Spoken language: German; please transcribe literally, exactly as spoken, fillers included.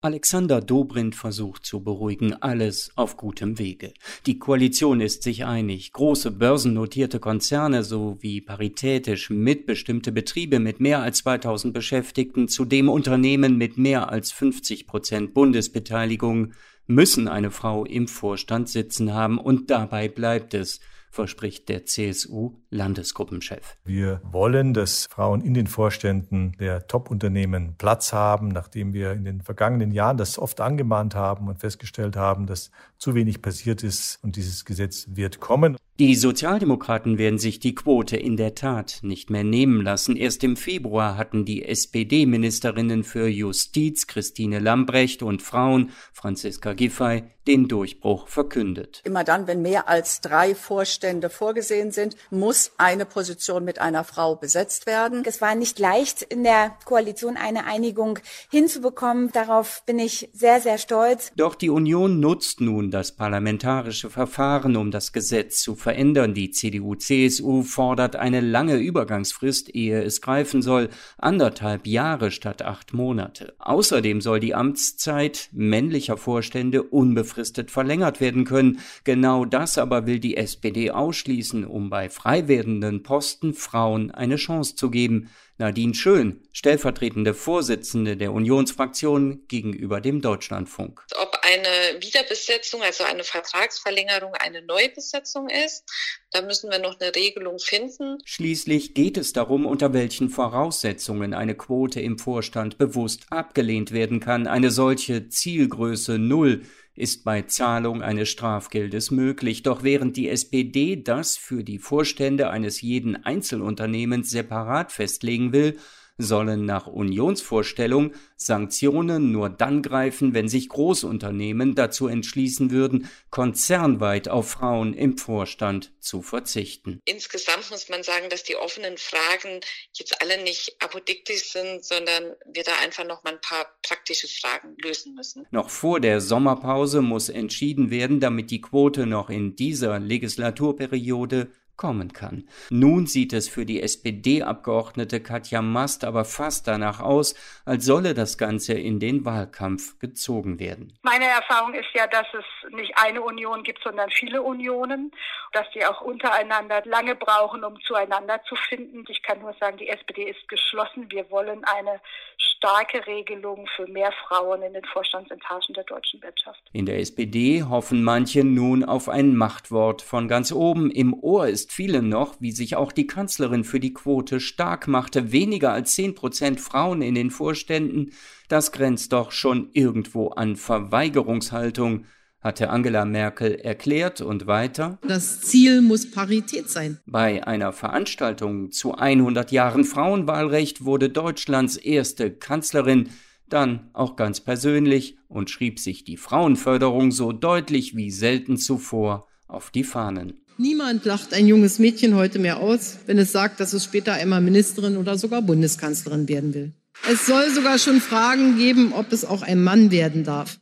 Alexander Dobrindt versucht zu beruhigen, alles auf gutem Wege. Die Koalition ist sich einig. Große börsennotierte Konzerne sowie paritätisch mitbestimmte Betriebe mit mehr als zweitausend Beschäftigten, zudem Unternehmen mit mehr als fünfzig Prozent Bundesbeteiligung, müssen eine Frau im Vorstand sitzen haben und dabei bleibt es, verspricht der C S U-Landesgruppenchef. Wir wollen, dass Frauen in den Vorständen der Top-Unternehmen Platz haben, nachdem wir in den vergangenen Jahren das oft angemahnt haben und festgestellt haben, dass zu wenig passiert ist und dieses Gesetz wird kommen. Die Sozialdemokraten werden sich die Quote in der Tat nicht mehr nehmen lassen. Erst im Februar hatten die S P D-Ministerinnen für Justiz Christine Lambrecht und Frauen Franziska Giffey den Durchbruch verkündet. Immer dann, wenn mehr als drei Vorstände vorgesehen sind, muss eine Position mit einer Frau besetzt werden. Es war nicht leicht, in der Koalition eine Einigung hinzubekommen. Darauf bin ich sehr, sehr stolz. Doch die Union nutzt nun das parlamentarische Verfahren, um das Gesetz zu verändern. Die C D U C S U fordert eine lange Übergangsfrist, ehe es greifen soll, anderthalb Jahre statt acht Monate. Außerdem soll die Amtszeit männlicher Vorstände unbefristet verlängert werden können. Genau das aber will die S P D ausschließen, um bei frei werdenden Posten Frauen eine Chance zu geben. Nadine Schön, stellvertretende Vorsitzende der Unionsfraktion gegenüber dem Deutschlandfunk. Ob eine Wiederbesetzung, also eine Vertragsverlängerung, eine Neubesetzung ist, da müssen wir noch eine Regelung finden. Schließlich geht es darum, unter welchen Voraussetzungen eine Quote im Vorstand bewusst abgelehnt werden kann. Eine solche Zielgröße Null ist bei Zahlung eines Strafgeldes möglich. Doch während die S P D das für die Vorstände eines jeden Einzelunternehmens separat festlegen will, sollen nach Unionsvorstellung Sanktionen nur dann greifen, wenn sich Großunternehmen dazu entschließen würden, konzernweit auf Frauen im Vorstand zu verzichten. Insgesamt muss man sagen, dass die offenen Fragen jetzt alle nicht apodiktisch sind, sondern wir da einfach noch mal ein paar praktische Fragen lösen müssen. Noch vor der Sommerpause muss entschieden werden, damit die Quote noch in dieser Legislaturperiode kommen kann. Nun sieht es für die S P D-Abgeordnete Katja Mast aber fast danach aus, als solle das Ganze in den Wahlkampf gezogen werden. Meine Erfahrung ist ja, dass es nicht eine Union gibt, sondern viele Unionen, dass die auch untereinander lange brauchen, um zueinander zu finden. Ich kann nur sagen, die S P D ist geschlossen. Wir wollen eine starke Regelung für mehr Frauen in den Vorstandsetagen der deutschen Wirtschaft. In der S P D hoffen manche nun auf ein Machtwort von ganz oben. Im Ohr ist vielen noch, wie sich auch die Kanzlerin für die Quote stark machte. Weniger als zehn Prozent Frauen in den Vorständen, das grenzt doch schon irgendwo an Verweigerungshaltung, hatte Angela Merkel erklärt und weiter: Das Ziel muss Parität sein. Bei einer Veranstaltung zu hundert Jahren Frauenwahlrecht wurde Deutschlands erste Kanzlerin dann auch ganz persönlich und schrieb sich die Frauenförderung so deutlich wie selten zuvor auf die Fahnen. Niemand lacht ein junges Mädchen heute mehr aus, wenn es sagt, dass es später einmal Ministerin oder sogar Bundeskanzlerin werden will. Es soll sogar schon Fragen geben, ob es auch ein Mann werden darf.